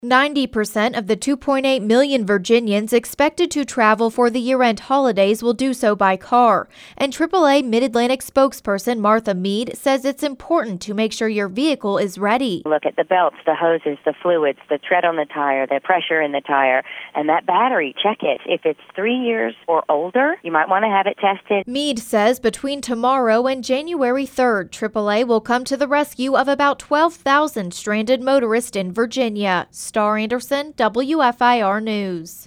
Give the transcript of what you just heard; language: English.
90% of the 2.8 million Virginians expected to travel for the year-end holidays will do so by car. And AAA Mid-Atlantic spokesperson Martha Mead says it's important to make sure your vehicle is ready. Look at the belts, the hoses, the fluids, the tread on the tire, the pressure in the tire, and that battery. Check it. If it's 3 years or older, you might want to have it tested. Mead says between tomorrow and January 3rd, AAA will come to the rescue of about 12,000 stranded motorists in Virginia. Star Anderson, WFIR News.